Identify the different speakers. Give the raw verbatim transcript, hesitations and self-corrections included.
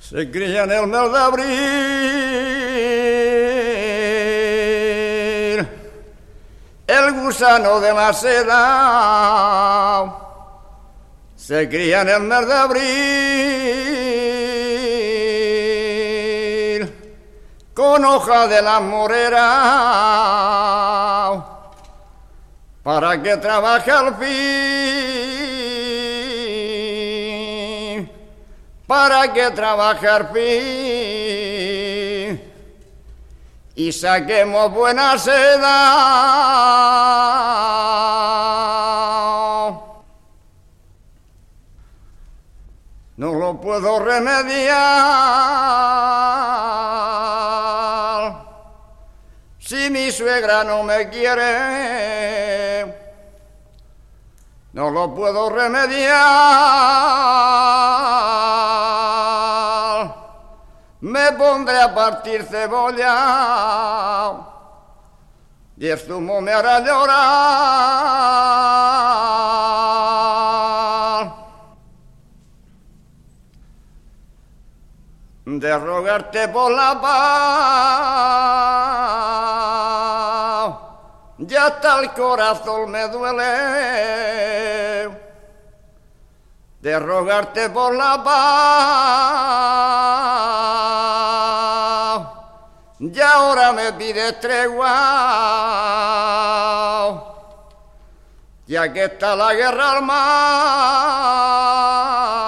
Speaker 1: Se cría en el mes de abril el gusano de Maceda. Se cría en el mes de abril con hoja de la morera para que trabaje al fin, para que trabaje al fin y saquemos buena seda. No lo puedo remediar si mi suegra no me quiere. No lo puedo remediar. Me pondré a partir cebolla y el zumo me hará llorar. De rogarte por la paz, ya hasta el corazón me duele. De rogarte por la paz, ya ahora me pides tregua, ya que está la guerra armada.